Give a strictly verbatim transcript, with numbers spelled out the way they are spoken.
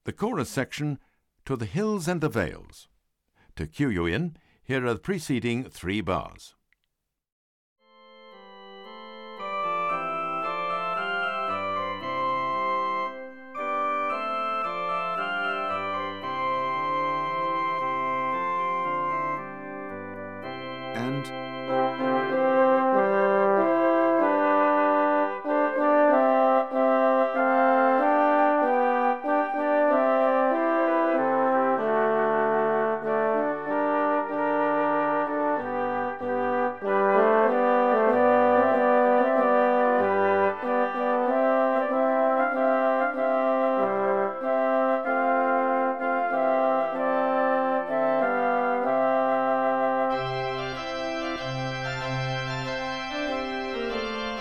The chorus section, To the Hills and the Vales. To cue you in, here are the preceding three bars. And